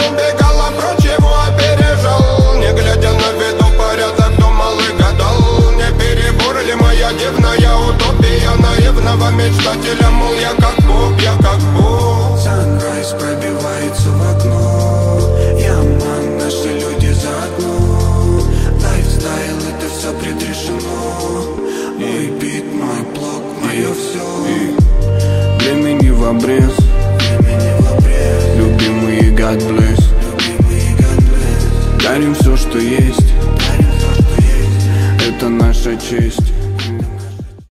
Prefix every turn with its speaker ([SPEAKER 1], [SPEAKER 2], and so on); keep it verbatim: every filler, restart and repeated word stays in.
[SPEAKER 1] бегала прочь, его опережал. Не глядя на виду порядок, думал и гадал. Не перебор ли моя дивная утопия наивного мечтателя? Мол, я как Бог, я как Бог.
[SPEAKER 2] Санрайз пробивается в окно. Я ман, наши люди заодно. Лайфстайл, это все предрешено. Мой бит, мой блог, мое все. Времени в обрез, любимые God bless. Дарим все, что есть, это наша честь.